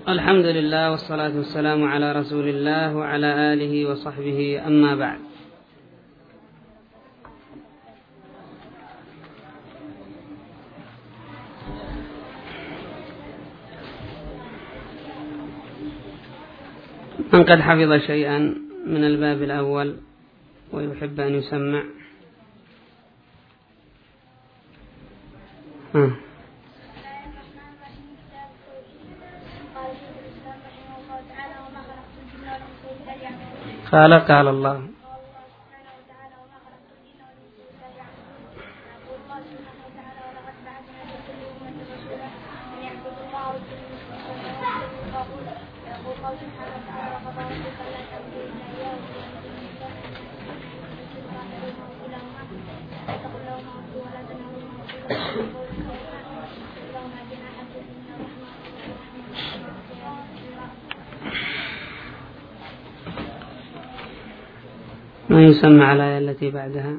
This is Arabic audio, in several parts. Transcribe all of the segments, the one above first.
الحمد لله والصلاة والسلام على رسول الله وعلى آله وصحبه، أما بعد. من قد حفظ شيئا من الباب الأول ويحب أن يسمع. قال الله ما يسمى على الآية التي بعدها.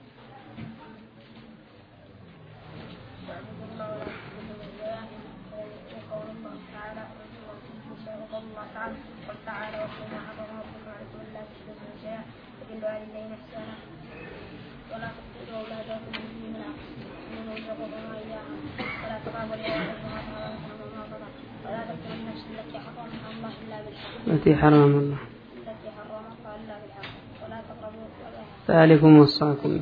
التي حرم الله ذلكم وصاكم.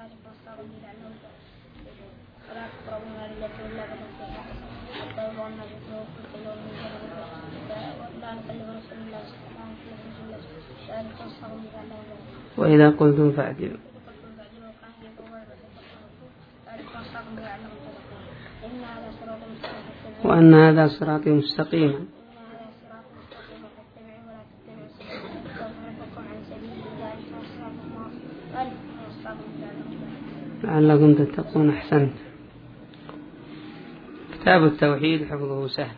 وإذا قلتم فاعدلوا وأن هذا صراطي مستقيما لعلكم تتقون. أحسنت. كتاب التوحيد حفظه سهل،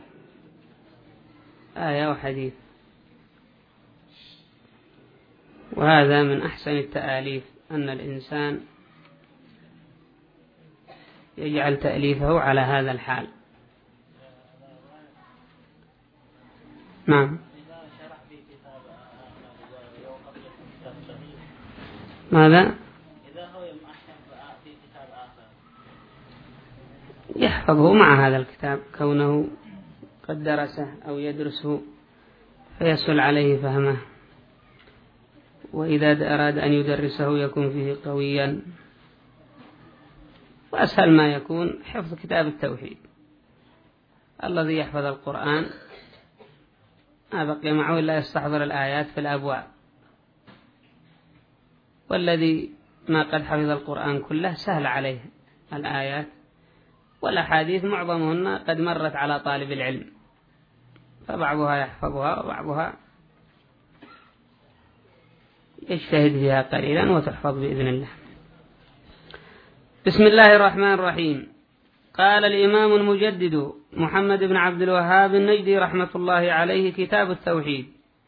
آية وحديث، وهذا من أحسن التآليف أن الإنسان يجعل تأليفه على هذا الحال. نعم. ماذا؟ يحفظه مع هذا الكتاب كونه قد درسه أو يدرسه فيسهل عليه فهمه، وإذا أراد أن يدرسه يكون فيه قويا، وأسهل ما يكون حفظ كتاب التوحيد. الذي يحفظ القرآن ما بقي معه إلا يستحضر الآيات في الأبواب، والذي ما قد حفظ القرآن كله سهل عليه الآيات، والأحاديث معظمهن قد مرت على طالب العلم، فبعضها يحفظها وبعضها يجتهد فيها قليلا وتحفظ بإذن الله. بسم الله الرحمن الرحيم. قال الإمام المجدد محمد بن عبد الوهاب النجدي رحمة الله عليه: كتاب التوحيد.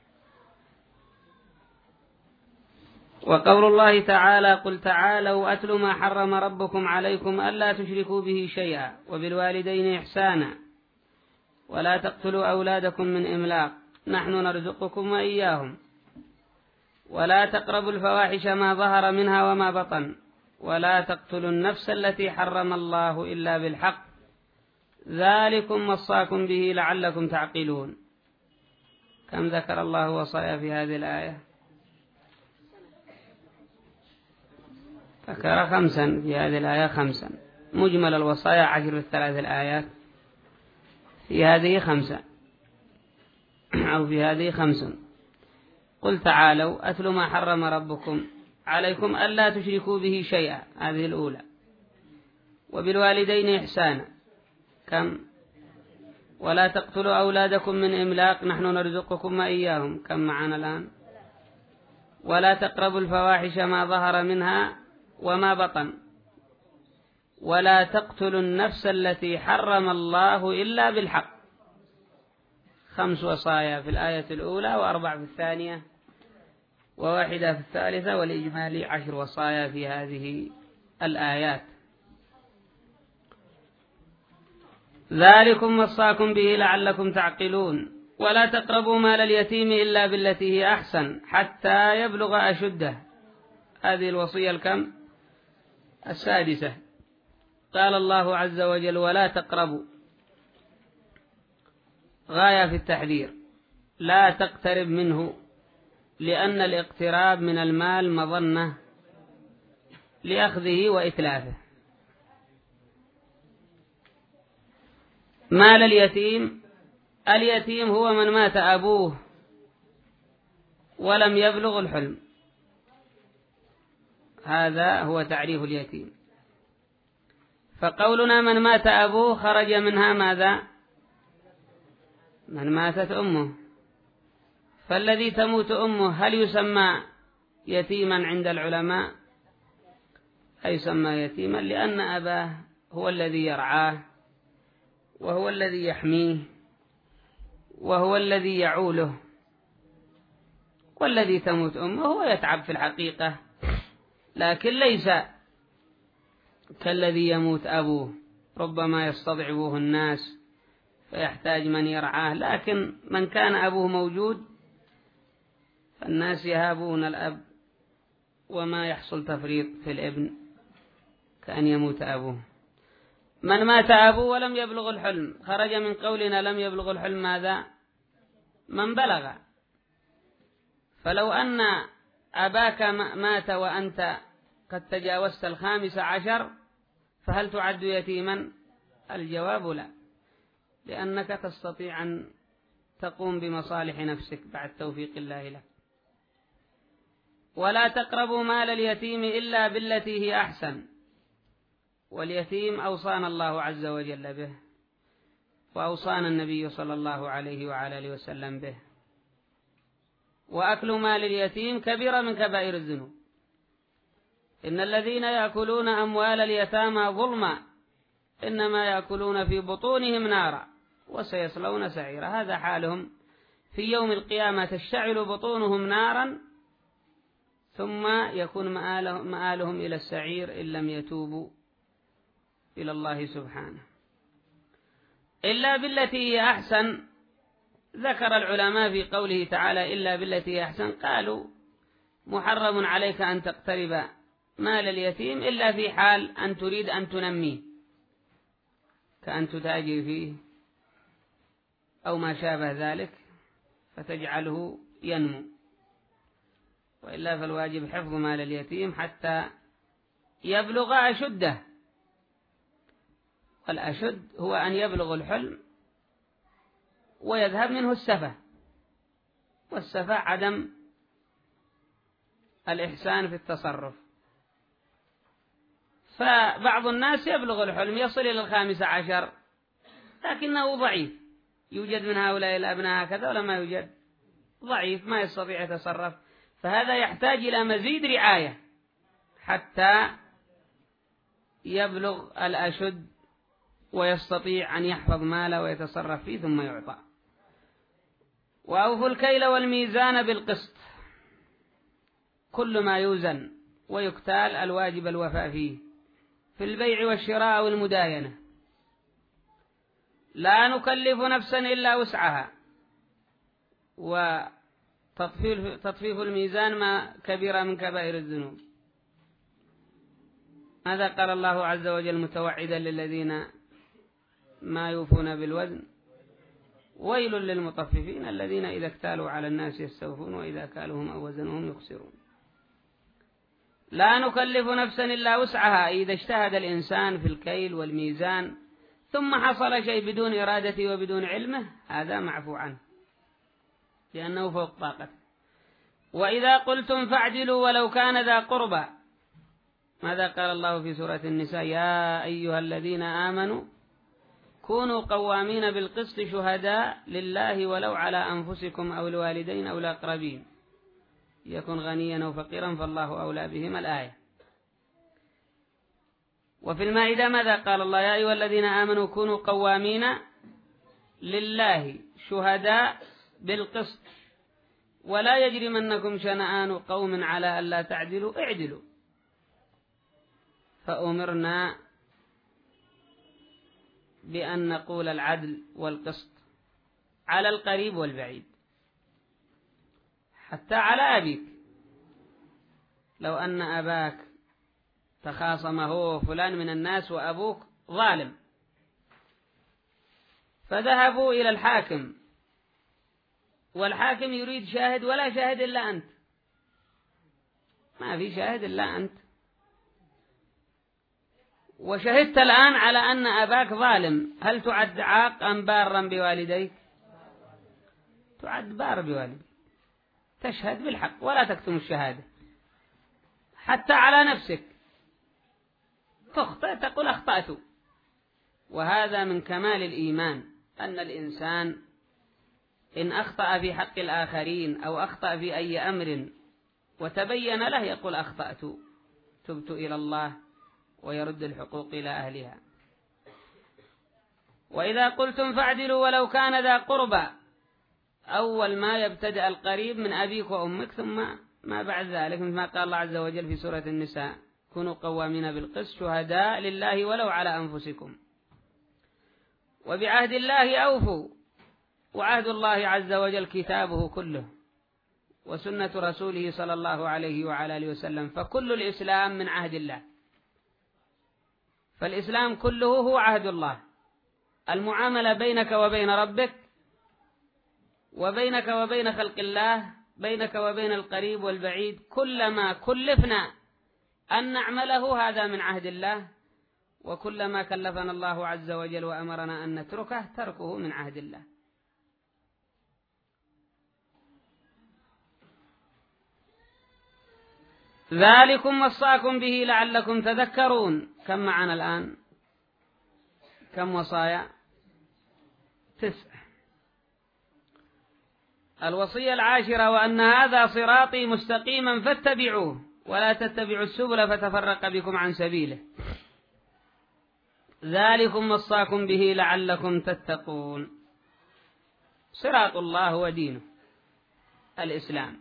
وقول الله تعالى: قل تعالوا أتل ما حرم ربكم عليكم ألا تشركوا به شيئا وبالوالدين إحسانا ولا تقتلوا أولادكم من إملاق نحن نرزقكم وإياهم ولا تقربوا الفواحش ما ظهر منها وما بطن ولا تقتلوا النفس التي حرم الله إلا بالحق ذلكم وصاكم به لعلكم تعقلون. كم ذكر الله وصايا في هذه الآية؟ ذكر 5 في هذه الآية، 5. مجمل الوصايا 10 في 3 الآيات، في هذه 5 أو في هذه 5. قل تعالوا أتل ما حرم ربكم عليكم ألا تشركوا به شيئا، هذه الأولى. وبالوالدين إحسانا، كم؟ ولا تقتلوا أولادكم من إملاق نحن نرزقكم وإياهم، كم معنا الآن؟ ولا تقربوا الفواحش ما ظهر منها وما بطن ولا تقتلوا النفس التي حرم الله إلا بالحق. 5 وصايا في الآية الأولى، و4 في الثانية، و1 في الثالثة، والإجمالي 10 وصايا في هذه الآيات. ذلكم وصاكم به لعلكم تعقلون. ولا تقربوا مال اليتيم إلا بالتي هي أحسن حتى يبلغ أشده. هذه الوصية الكم؟ السادسة. قال الله عز وجل ولا تقربوا، غاية في التحذير، لا تقترب منه، لأن الاقتراب من المال مظنة لأخذه وإتلافه. مال اليتيم، اليتيم هو من مات أبوه ولم يبلغ الحلم، هذا هو تعريف اليتيم. فقولنا من مات أبوه خرج منها ماذا؟ من ماتت أمه. فالذي تموت أمه هل يسمى يتيما عند العلماء؟ يسمى يتيما لأن أباه هو الذي يرعاه وهو الذي يحميه وهو الذي يعوله، والذي تموت أمه هو يتعب في الحقيقة، لكن ليس كالذي يموت أبوه، ربما يستضعفه الناس فيحتاج من يرعاه، لكن من كان أبوه موجود فالناس يهابون الأب وما يحصل تفريط في الابن كأن يموت أبوه. من مات أبوه ولم يبلغ الحلم، خرج من قولنا لم يبلغ الحلم ماذا؟ من بلغ. فلو أن أباك مات وأنت قد تجاوزت 15، فهل تعد يتيما؟ الجواب لا، لأنك تستطيع أن تقوم بمصالح نفسك بعد توفيق الله لك. ولا تقربوا مال اليتيم إلا بالتي هي أحسن. واليتيم أوصانا الله عز وجل به، وأوصانا النبي صلى الله عليه وعلى آله وسلم به. وأكل مال اليتيم كبيرة من كبائر الذنوب. إن الذين يأكلون أموال اليتامى ظلما إنما يأكلون في بطونهم نارا وسيصلون سعيرا. هذا حالهم في يوم القيامة، تشتعل بطونهم نارا ثم يكون مآلهم إلى السعير إن لم يتوبوا إلى الله سبحانه. إلا بالتي هي أحسن، ذكر العلماء في قوله تعالى إلا بالتي هي أحسن، قالوا محرم عليك أن تقترب مال اليتيم إلا في حال أن تريد أن تنميه، كأن تتاجر فيه أو ما شابه ذلك فتجعله ينمو، وإلا فالواجب حفظ مال اليتيم حتى يبلغ أشده. والأشد هو أن يبلغ الحلم ويذهب منه السفة، والسفة عدم الإحسان في التصرف. فبعض الناس يبلغ الحلم يصل إلى 15 لكنه ضعيف، يوجد من هؤلاء الأبناء هكذا ولا ما يوجد؟ ضعيف ما يستطيع يتصرف، فهذا يحتاج إلى مزيد رعاية حتى يبلغ الأشد ويستطيع أن يحفظ ماله ويتصرف فيه ثم يعطى. وأوفوا الكيل والميزان بالقسط، كل ما يوزن ويكتال الواجب الوفاء فيه في البيع والشراء والمداينة. لا نكلف نفسا إلا وسعها. وتطفيف الميزان ما كبيرة من كبائر الذنوب. ماذا قال الله عز وجل متوعدا للذين ما يوفون بالوزن؟ ويل للمطففين الذين إذا اكتالوا على الناس يستوفون وإذا كالوهم أو وزنهم يخسرون. لا نكلف نفسا إلا وسعها، إذا اجتهد الإنسان في الكيل والميزان ثم حصل شيء بدون إرادته وبدون علمه، هذا معفو عنه لأنه فوق طاقته. وإذا قلتم فاعدلوا ولو كان ذا قربى. ماذا قال الله في سورة النساء؟ يا أيها الذين آمنوا كونوا قوامين بالقسط شهداء لله ولو على أنفسكم أو الوالدين أو الأقربين يكن غنيا أو فقيرا فالله أولى بهما الآية. وفي المائدة ماذا قال الله؟ يا أيها الذين آمنوا كونوا قوامين لله شهداء بالقسط ولا يجرمنكم شنآن قوم على ألا تعدلوا اعدلوا. فأمرنا بأن نقول العدل والقسط على القريب والبعيد، حتى على أبيك. لو أن أباك تخاصم هو فلان من الناس وأبوك ظالم، فذهبوا إلى الحاكم، والحاكم يريد شاهد ولا شاهد إلا أنت، ما في شاهد إلا أنت، وشهدت الآن على أن أباك ظالم، هل تعد عاق أم بارا بوالديك؟ تعد بار بوالديك، تشهد بالحق ولا تكتم الشهادة. حتى على نفسك تخطئ تقول أخطأت. وهذا من كمال الإيمان، أن الإنسان إن أخطأ في حق الآخرين أو أخطأ في أي أمر وتبين له يقول أخطأت، تبت إلى الله، ويرد الحقوق إلى أهلها. وإذا قلتم فاعدلوا ولو كان ذا قربى، أول ما يبتدأ القريب من أبيك وأمك، ثم ما بعد ذلك، مثل ما قال الله عز وجل في سورة النساء: كونوا قوامين بالقسط شهداء لله ولو على أنفسكم وبعهد الله أوفوا، وعهد الله عز وجل كتابه كله وسنة رسوله صلى الله عليه وعلى آله وسلم، فكل الإسلام من عهد الله، فالإسلام كله هو عهد الله. المعاملة بينك وبين ربك، وبينك وبين خلق الله، بينك وبين القريب والبعيد، كلما كلفنا أن نعمله هذا من عهد الله، وكلما كلفنا الله عز وجل وأمرنا أن نتركه تركه من عهد الله. ذلكم وصاكم به لعلكم تذكرون. كم معنا الآن؟ كم وصايا؟ 9. الوصية 10: وأن هذا صراطي مستقيما فاتبعوه ولا تتبعوا السبل فتفرق بكم عن سبيله ذلكم وصاكم به لعلكم تتقون. صراط الله ودينه الإسلام،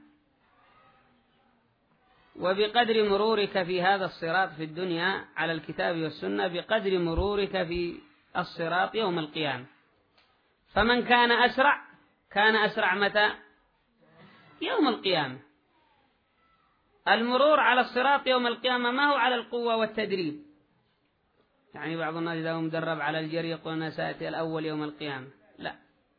وبقدر مرورك في هذا الصراط في الدنيا على الكتاب والسنة بقدر مرورك في الصراط يوم القيامة. فمن كان أسرع كان أسرع متى؟ يوم القيامة. المرور على الصراط يوم القيامة ما هو على القوة والتدريب، يعني بعض الناس إذا هو مدرب على الجري يقول أنا سأتي الأول يوم القيامة، لا،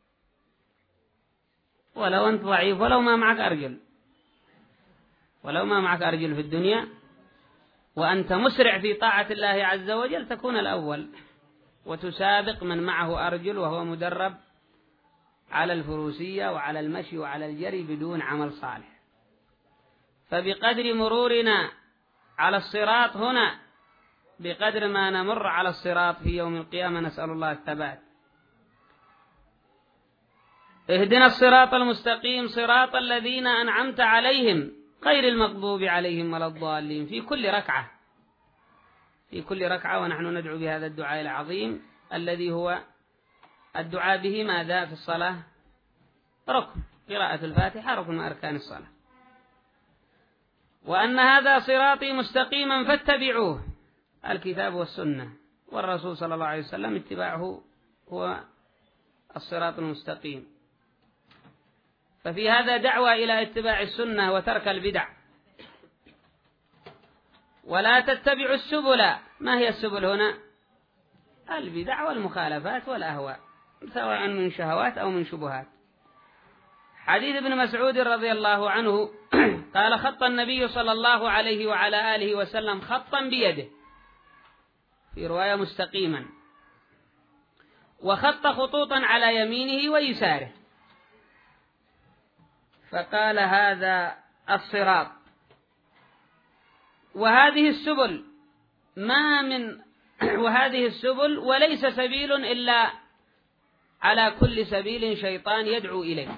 ولو أنت ضعيف، ولو ما معك أرجل، ولو ما معك أرجل في الدنيا وأنت مسرع في طاعة الله عز وجل تكون الأول، وتسابق من معه أرجل وهو مدرب على الفروسية وعلى المشي وعلى الجري بدون عمل صالح. فبقدر مرورنا على الصراط هنا بقدر ما نمر على الصراط في يوم القيامة، نسأل الله الثبات. اهدنا الصراط المستقيم صراط الذين أنعمت عليهم غير المغضوب عليهم ولا الضالين. في كل ركعة، في كل ركعة ونحن ندعو بهذا الدعاء العظيم الذي هو الدعاء به ماذا في الصلاة؟ ركن، قراءة الفاتحة ركن من أركان الصلاة. وأن هذا صراطي مستقيما فاتبعوه، الكتاب والسنة والرسول صلى الله عليه وسلم، اتباعه هو الصراط المستقيم. ففي هذا دعوة إلى اتباع السنة وترك البدع. ولا تتبعوا السبل. ما هي السبل هنا؟ البدع والمخالفات والأهواء، سواء من شهوات أو من شبهات. حديث ابن مسعود رضي الله عنه قال: خط النبي صلى الله عليه وعلى آله وسلم خطا بيده، في رواية مستقيما، وخط خطوطا على يمينه ويساره، فقال: هذا الصراط. وهذه السبل وهذه السبل وليس سبيل إلا على كل سبيل شيطان يدعو إليه.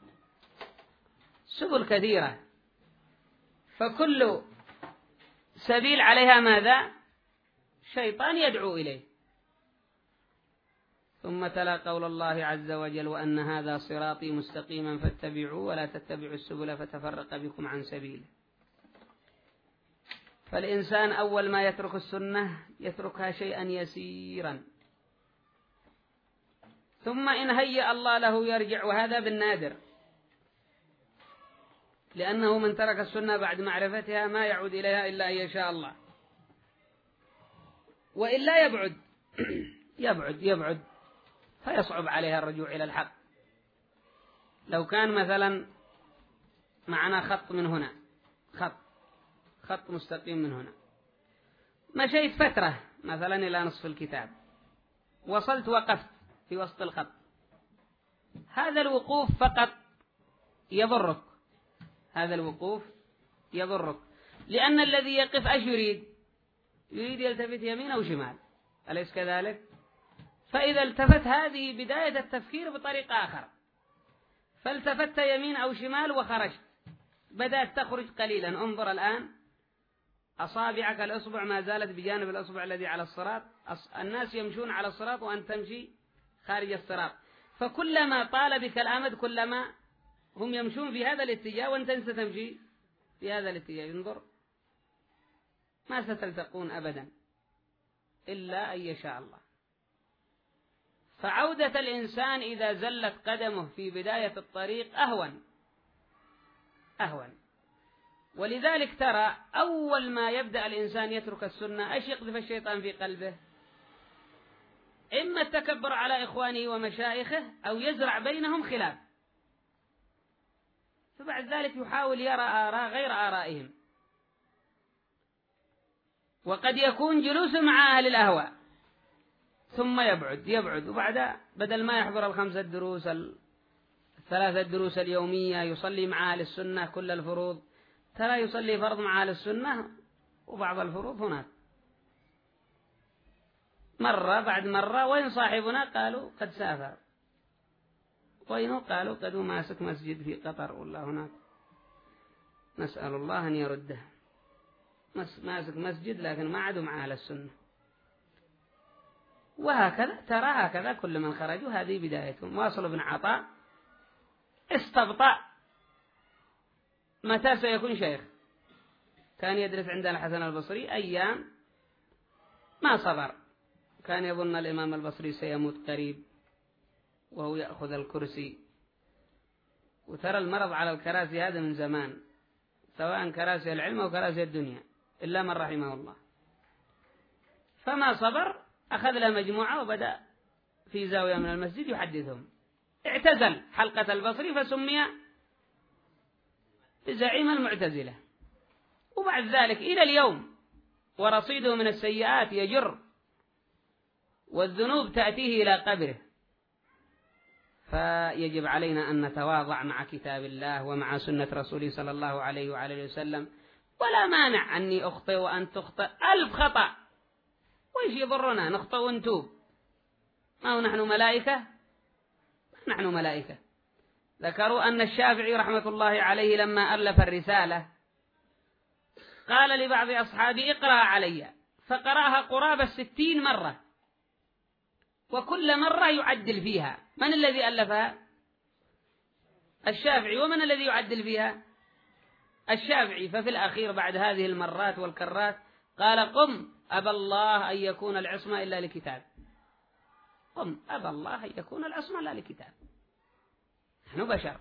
سبل كثيرة، فكل سبيل عليها ماذا؟ شيطان يدعو إليه. ثم تلا قول الله عز وجل: وأن هذا صراطي مستقيما فاتبعوه ولا تتبعوا السبل فتفرق بكم عن سبيله. فالإنسان أول ما يترك السنة يتركها شيئا يسيرا، ثم إن هيأ الله له يرجع، وهذا بالنادر، لأنه من ترك السنة بعد معرفتها ما يعود إليها إلا أن يشاء الله، وإلا يبعد يبعد فيصعب عليها الرجوع إلى الحق. لو كان مثلا معنا خط من هنا، خط مستقيم من هنا، مشيت فترة مثلا إلى نصف الكتاب، وصلت وقفت في وسط الخط، هذا الوقوف فقط يضرك، هذا الوقوف يضرك، لأن الذي يقف أيش يريد يلتفت يمين أو شمال، أليس كذلك؟ فإذا التفت، هذه بداية التفكير بطريقة آخر، فالتفت يمين أو شمال وخرجت، بدأت تخرج قليلا. انظر الآن، أصابعك الأصبع ما زالت بجانب الأصبع الذي على الصراط، الناس يمشون على الصراط وأن تمشي خارج الصراط، فكلما طال بك الأمد كلما هم يمشون في هذا الاتجاه وأنت ستمشي في هذا الاتجاه. انظر، ما ستلتقون أبدا إلا أن يشاء الله. فعودة الإنسان إذا زلت قدمه في بداية الطريق أهون. ولذلك ترى أول ما يبدأ الإنسان يترك السنة إيش يقذف الشيطان في قلبه؟ إما التكبر على إخوانه ومشايخه، أو يزرع بينهم خلاف، فبعد ذلك يحاول يرى آراء غير آرائهم، وقد يكون جلوس مع أهل الأهواء، ثم يبعد وبعد بدل ما يحضر 5 دروس 3 دروس اليومية يصلي مع أهل السنة كل الفروض، ترى يصلي فرض مع أهل السنة وبعض الفروض هناك، مرة بعد مرة. وين صاحبنا؟ قالوا قد سافر. وين؟ قالوا قد ماسك مسجد في قطر ولا هناك، نسأل الله أن يرده، ماسك مسجد لكن ما عادوا مع أهل السنة. وهكذا ترى، هكذا كل من خرجوا هذه بدايتهم. واصل بن عطاء استبطأ متى سيكون شيخ، كان يدرس عند الحسن البصري أيام ما صبر، كان يظن الإمام البصري سيموت قريب وهو يأخذ الكرسي. وترى المرض على الكراسي هذا من زمان، سواء كراسي العلم أو كراسي الدنيا، إلا من رحمه الله. فما صبر، أخذ له مجموعة وبدأ في زاوية من المسجد يحدثهم، اعتزل حلقة البصري فسمي بزعيم المعتزلة. وبعد ذلك إلى اليوم ورصيده من السيئات يجر، والذنوب تأتيه إلى قبره. فيجب علينا أن نتواضع مع كتاب الله ومع سنة رسوله صلى الله عليه وعلى وسلم، ولا مانع أني أخطئ وأن تخطئ 1000 خطأ، وإيش يضرنا نخطئ ونتوب؟ ما هو نحن ملائكة؟ نحن ملائكة. ذكروا أن الشافعي رحمة الله عليه لما ألف الرسالة قال لبعض أصحابه اقرأ علي، فقرأها قرابة 60 مرة، وكل مرة يعدل فيها. من الذي ألفها؟ الشافعي. ومن الذي يعدل فيها؟ الشافعي. ففي الأخير بعد هذه المرات والكرات قال قم أبى الله أن يكون العصمة إلا لكتاب، قم أبى الله أن يكون العصمة لا لكتاب، نحن بشر،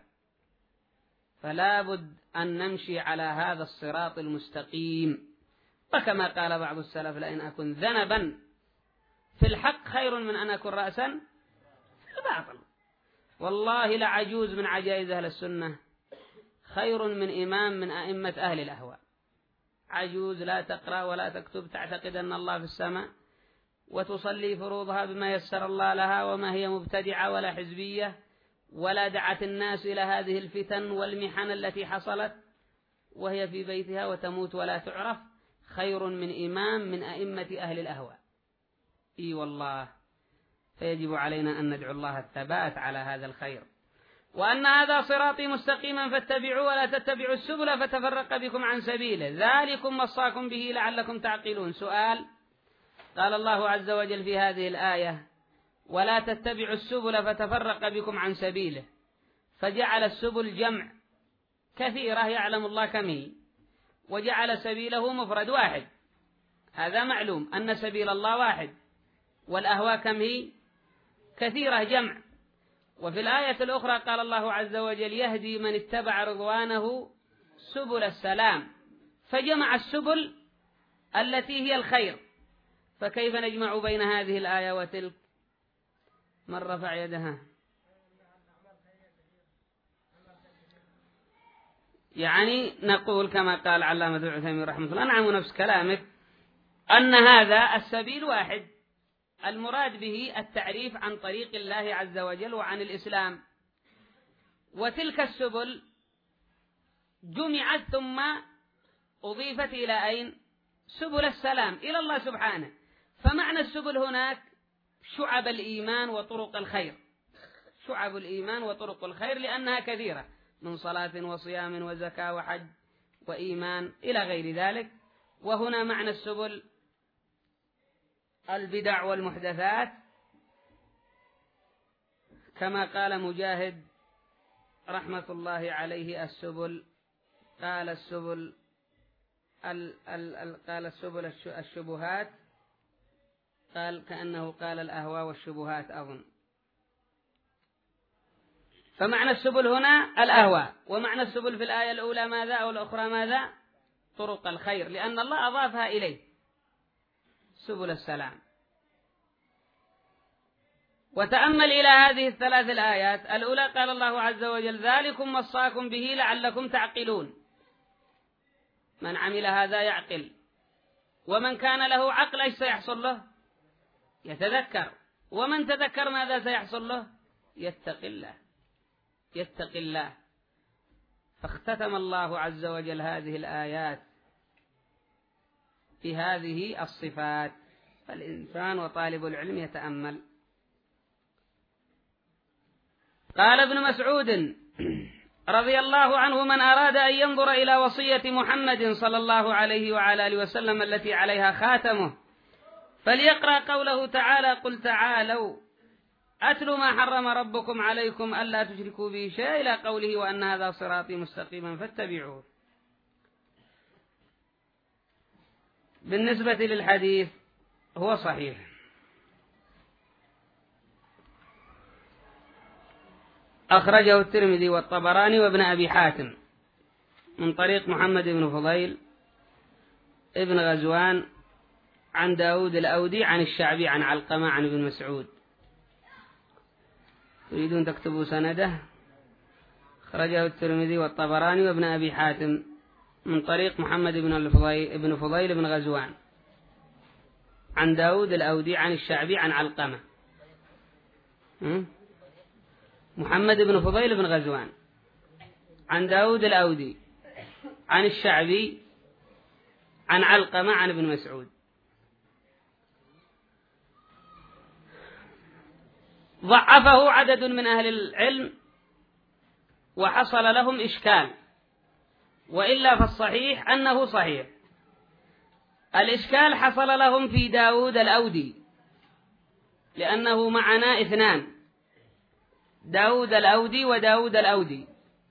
فلا بد أن نمشي على هذا الصراط المستقيم. وكما قال بعض السلف لئن أكن ذنبا في الحق خير من أن أكون رأسا في الباطل. والله لعجوز من عجائز أهل السنة خير من إمام من أئمة أهل الأهواء. عجوز لا تقرأ ولا تكتب، تعتقد أن الله في السماء، وتصلي فروضها بما يسر الله لها، وما هي مبتدعة ولا حزبية، ولا دعت الناس إلى هذه الفتن والمحن التي حصلت، وهي في بيتها وتموت ولا تعرف، خير من إمام من أئمة أهل الأهواء. إي والله. فيجب علينا أن ندعو الله الثبات على هذا الخير، وأن هذا صراطي مستقيما فاتبعوا ولا تتبعوا السبل فتفرق بكم عن سبيله، ذلكم وصاكم به لعلكم تعقلون. سؤال، قال الله عز وجل في هذه الآية ولا تتبعوا السبل فتفرق بكم عن سبيله، فجعل السبل جمع كثيرة يعلم الله كم هي، وجعل سبيله مفرد واحد. هذا معلوم أن سبيل الله واحد، والأهواء كم هي؟ كثيرة جمع. وفي الآية الأخرى قال الله عز وجل يهدي من اتبع رضوانه سبل السلام، فجمع السبل التي هي الخير، فكيف نجمع بين هذه الآية وتلك؟ من رفع يدها؟ يعني نقول كما قال علامة ابن عثيمين رحمه الله، نعم نفس كلامك، أن هذا السبيل واحد، المراد به التعريف عن طريق الله عز وجل وعن الإسلام، وتلك السبل جمعت ثم أضيفت إلى أين؟ سبل السلام، إلى الله سبحانه. فمعنى السبل هناك شعب الإيمان وطرق الخير، شعب الإيمان وطرق الخير، لأنها كثيرة من صلاة وصيام وزكاة وحج وإيمان إلى غير ذلك. وهنا معنى السبل البدع والمحدثات، كما قال مجاهد رحمة الله عليه السبل، قال السبل الشبهات، قال كأنه قال الأهواء والشبهات أظن. فمعنى السبل هنا الأهواء، ومعنى السبل في الآية الأولى ماذا أو الأخرى ماذا؟ طرق الخير، لأن الله أضافها إليه سبل السلام. وتأمل إلى هذه الثلاث الآيات. الأولى قال الله عز وجل ذلكم وصاكم به لعلكم تعقلون، من عمل هذا يعقل، ومن كان له عقل ايش سيحصل له؟ يتذكر، ومن تذكر ماذا سيحصل له؟ يتقي الله، يتقي الله. فاختتم الله عز وجل هذه الآيات بهذه الصفات، فالإنسان وطالب العلم يتأمل. قال ابن مسعود رضي الله عنه من أراد أن ينظر إلى وصية محمد صلى الله عليه وعلى آله وسلم التي عليها خاتمه فليقرأ قوله تعالى قل تعالوا أتل ما حرم ربكم عليكم ألا تشركوا به شيئا إلى قوله وأن هذا صراطي مستقيما فاتبعوه. بالنسبة للحديث هو صحيح، أخرجه الترمذي والطبراني وابن أبي حاتم من طريق محمد بن فضيل ابن غزوان عن داود الأودي عن الشعبي عن علقمة عن ابن مسعود. تريدون تكتبوا سنده؟ أخرجه الترمذي والطبراني وابن أبي حاتم من طريق محمد بن فضيل ابن غزوان عن داود الأودي عن الشعبي عن علقمة. محمد بن فضيل بن غزوان عن داود الأودي عن الشعبي عن علقمة عن ابن مسعود. ضعفه عدد من أهل العلم وحصل لهم إشكال، وإلا فالصحيح أنه صحيح. الإشكال حصل لهم في داود الأودي، لأنه معنا اثنان، داود الأودي وداود الأودي.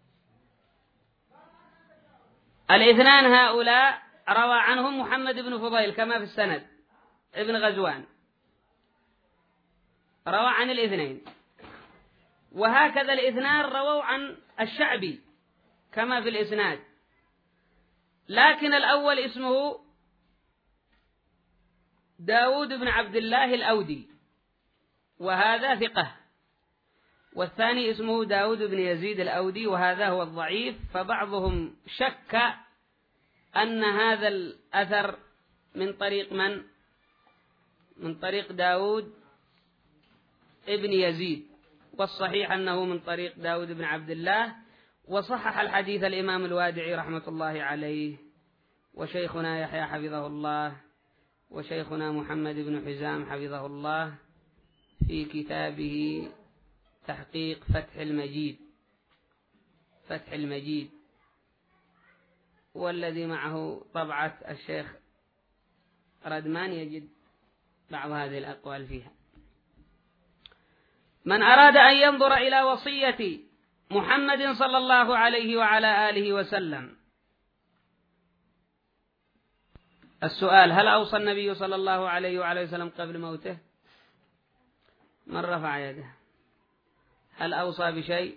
الاثنان هؤلاء روى عنهم محمد بن فضيل كما في السند ابن غزوان، روى عن الاثنين، وهكذا الاثنان رووا عن الشعبي كما في الإسناد، لكن الأول اسمه داود بن عبد الله الأودي وهذا ثقة، والثاني اسمه داود بن يزيد الأودي وهذا هو الضعيف. فبعضهم شك أن هذا الأثر من طريق من؟ من طريق داود ابن يزيد، والصحيح أنه من طريق داود بن عبد الله. وصحح الحديث الإمام الوادعي رحمة الله عليه، وشيخنا يحيى حفظه الله، وشيخنا محمد بن حزام حفظه الله في كتابه تحقيق فتح المجيد، فتح المجيد، والذي معه طبعة الشيخ ردمان يجد بعض هذه الأقوال فيها. من أراد أن ينظر إلى وصية محمد صلى الله عليه وعلى آله وسلم. السؤال: هل أوصى النبي صلى الله عليه وعلى وسلم قبل موته؟ من رفع يده؟ هل أوصى بشيء؟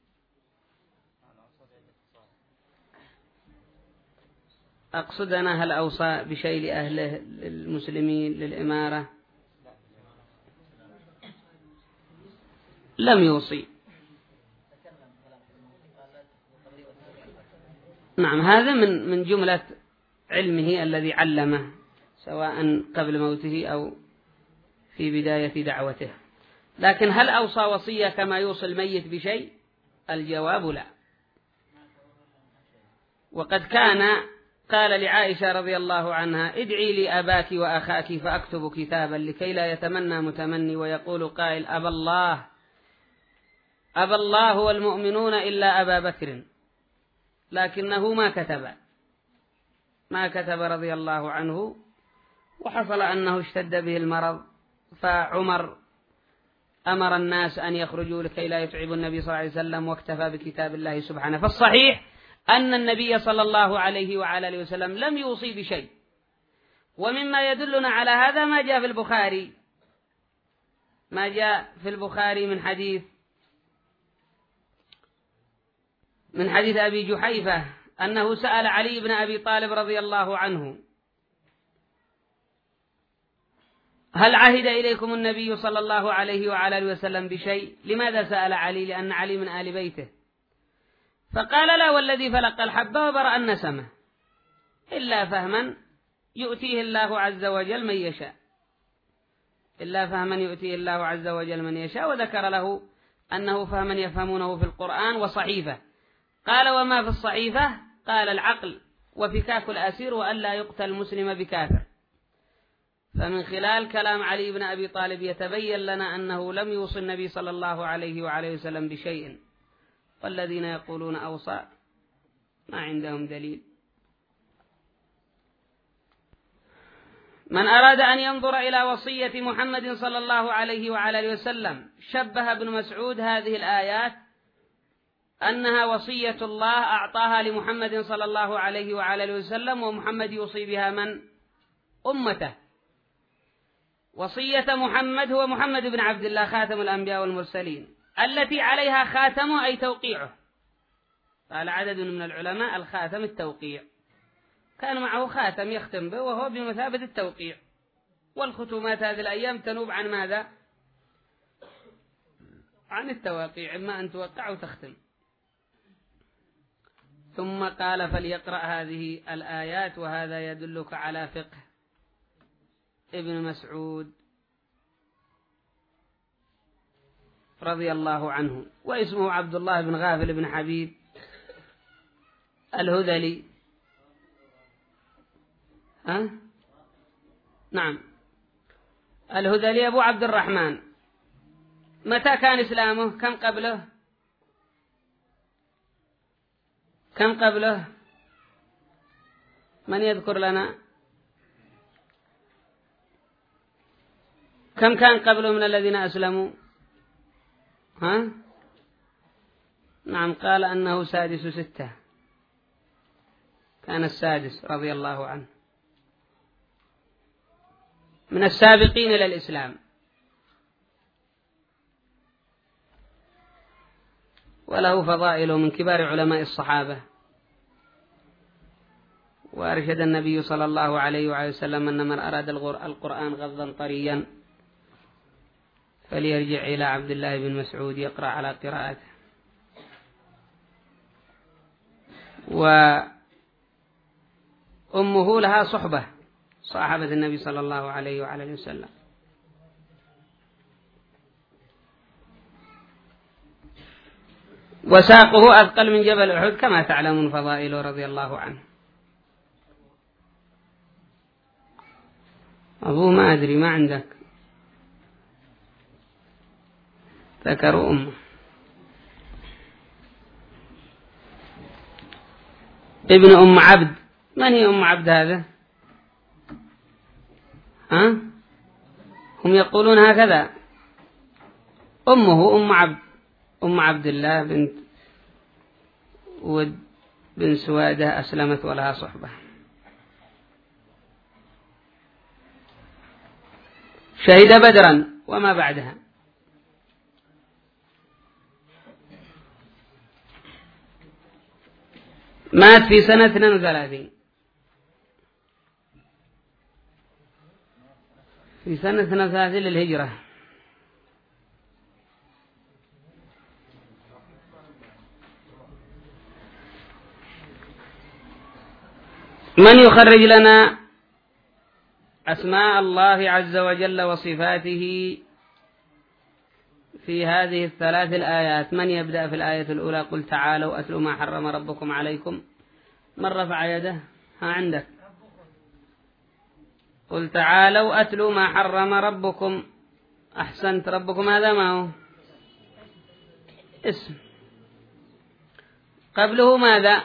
أقصد أنا هل أوصى بشيء لأهله للمسلمين للإمارة؟ لم يوصي. نعم، هذا من جملة علمه الذي علمه سواء قبل موته أو في بداية دعوته. لكن هل أوصى وصية كما يوصي الميت بشيء؟ الجواب لا. وقد كان قال لعائشة رضي الله عنها: ادعي لي أباك وأخاك فأكتب كتابا لكي لا يتمنى متمني ويقول قائل أبى الله والمؤمنون إلا أبا بكر، لكنه ما كتب رضي الله عنه. وحصل أنه اشتد به المرض، فعمر أمر الناس أن يخرجوا لكي لا يتعبوا النبي صلى الله عليه وسلم، واكتفى بكتاب الله سبحانه. فالصحيح أن النبي صلى الله عليه وعلى آله وسلم لم يوصي بشيء. ومما يدلنا على هذا ما جاء في البخاري من حديث أبي جحيفة أنه سأل علي بن أبي طالب رضي الله عنه: هل عهد إليكم النبي صلى الله عليه وعلى آله وسلم بشيء؟ لماذا سأل علي؟ لأن علي من آل بيته. فقال: لا والذي فلق الحبة وبرأ النسمة، إلا فهما يؤتيه الله عز وجل من يشاء. وذكر له أنه فهما يفهمونه في القرآن وصحيفة. قال: وما في الصحيفة؟ قال: العقل وفكاك الأسير وألا يقتل المسلم بكافر. فمن خلال كلام علي بن أبي طالب يتبين لنا أنه لم يوصي النبي صلى الله عليه وعليه وسلم بشيء. والذين يقولون أوصى ما عندهم دليل. من أراد أن ينظر إلى وصية محمد صلى الله عليه وعلى آله وسلم، شبه ابن مسعود هذه الآيات أنها وصية الله أعطاها لمحمد صلى الله عليه وعلى آله وسلم، ومحمد يوصي بها من؟ أمته. وصية محمد هو محمد بن عبد الله خاتم الأنبياء والمرسلين، التي عليها خاتم أي توقيعه. قال عدد من العلماء: الخاتم التوقيع، كان معه خاتم يختم به وهو بمثابة التوقيع. والختومات هذه الأيام تنوب عن ماذا؟ عن التواقيع، إما أن توقع أو تختم. ثم قال: فليقرأ هذه الآيات. وهذا يدلك على فقه ابن مسعود رضي الله عنه. واسمه عبد الله بن غافل بن حبيب الهذلي. نعم، الهذلي أبو عبد الرحمن. متى كان إسلامه؟ كم قبله؟ من يذكر لنا؟ كم كان قبله من الذين أسلموا؟ نعم، قال أنه سادس 6، كان السادس رضي الله عنه، من السابقين إلى الإسلام. وله فضائل من كبار علماء الصحابة. وأرشد النبي صلى الله عليه وعلى وسلم أن من أراد القرآن غضا طريا فليرجع إلى عبد الله بن مسعود يقرأ على قراءته. وأمه لها صحبة، صاحبة النبي صلى الله عليه وعلى وسلم. وساقه أثقل من جبل أحد كما تعلمون فضائله رضي الله عنه. أبوه ما أدري، ما عندك ذكروا أمه. ابن أم عبد. من هي أم عبد هذا؟ هم يقولون هكذا: أمه أم عبد الله بنت ود بن سوادة أسلمت ولها صحبة. شهد بدرا وما بعدها. مات في سنة 32 في سنة 32 للهجرة. من يخرج لنا أسماء الله عز وجل وصفاته في هذه الثلاث الآيات؟ من يبدأ في الآية الأولى؟ قل تعالوا أتلوا ما حرم ربكم عليكم. من رفع يده؟ ها عندك. قل تعالوا أتلوا ما حرم ربكم. أحسنت. ربكم هذا ما هو؟ اسم. قبله ماذا؟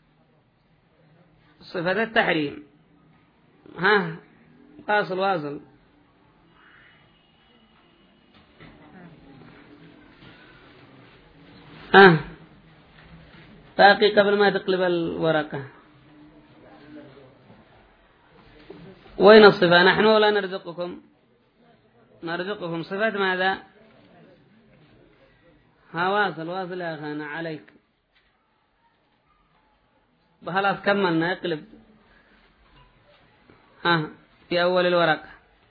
صفة التحريم. ها واصل. باقي قبل ما تقلب الورقة. وين الصفة؟ نحن ولا نرزقكم؟ نرزقكم. صفة ماذا؟ واصل يا أخانا عليك. خلاص كملنا. اقلب في أول الورقة.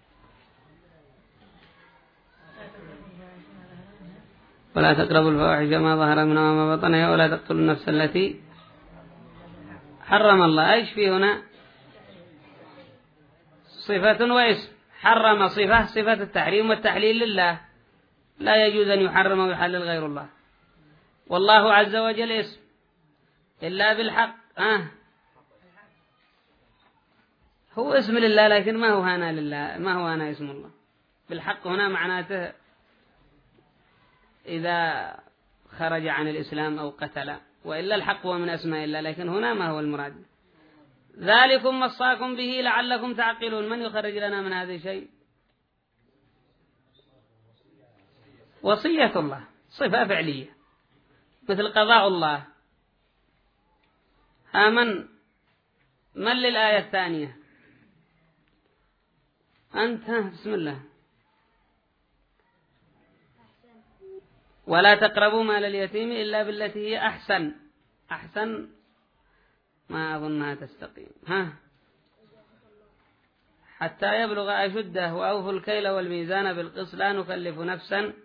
ولا تقربوا الفواحش ما ظهر منها وما بطن ولا تقتلوا النفس التي حرم الله. ايش في هنا؟ صفة واسم. حرم صفة التحريم والتحليل لله، لا يجوز أن يحرم ويحلل غير الله. والله عز وجل اسم إلا بالحق. هو اسم لله لكن ما هو هنا لله، ما هو هنا اسم الله. بالحق هنا معناته إذا خرج عن الإسلام أو قتل، وإلا الحق هو من أسماء الله، لكن هنا ما هو المراد. ذلكم وصاكم به لعلكم تعقلون. من يخرج لنا من هذا الشيء؟ وصية الله صفة فعلية مثل قضاء الله. من للآية الثانية؟ أنت. بسم الله. ولا تقربوا مال اليتيم إلا بالتي هي أحسن. أحسن ما أظنها تستقيم. حتى يبلغ أشده وأوفوا الكيل والميزان بالقسط لا نكلف نفسا.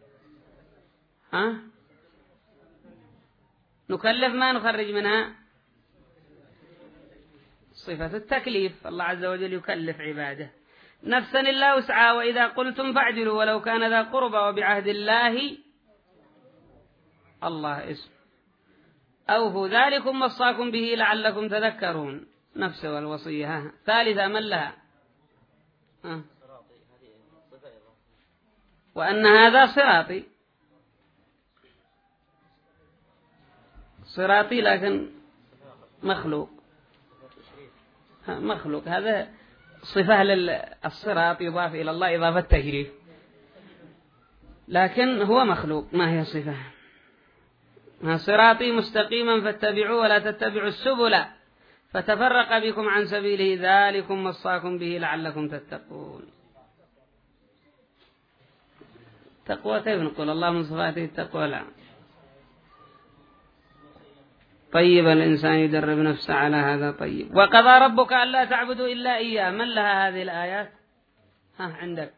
نكلف ما نخرج منها صفة التكليف. الله عز وجل يكلف عباده نفسا إلا وسعها وإذا قلتم فاعدلوا ولو كان ذا قربى وبعهد الله الله اسم. أوفوا ذلكم وصاكم به لعلكم تذكرون. نفس والوصية. ثالثة من لها؟ وأن هذا صراطي لكن مخلوق. هذا صفة للصراط يضاف إلى الله إضافة تشريف، لكن هو مخلوق. ما هي صفة؟ صراطي مستقيما فاتبعوه ولا تتبعوا السبل فتفرق بكم عن سبيله ذلكم وصاكم به لعلكم تتقون. تقوى كيف نقول الله من صفاته التقوى؟ لا. طيب الإنسان يدرب نفسه على هذا. طيب. وقضى ربك ألا تعبدوا إلا إياه. من لها هذه الآيات؟ عندك.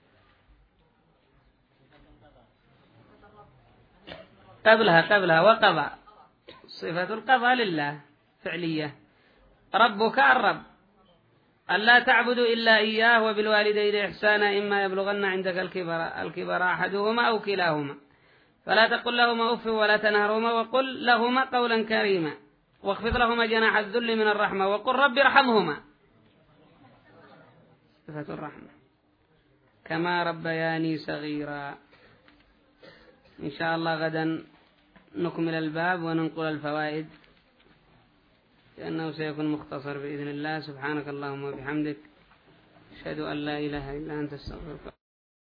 قبلها وقضى. صفة القضاء لله فعلية. ربك الرب. ألا تعبدوا إلا إياه وبالوالدين إحسانا إما يبلغن عندك الكبر أحدهما أو كلاهما فلا تقل لهما أف ولا تنهرهما وقل لهما قولا كريما واخفض لهما جناح الذل من الرحمة وقل رب ارحمهما. صفة الرحمة. كما ربياني صغيرا. إن شاء الله غدا نكمل الباب وننقل الفوائد لأنه سيكون مختصر بإذن الله. سبحانك اللهم وبحمدك أشهد أن لا إله إلا أنت استغفرك.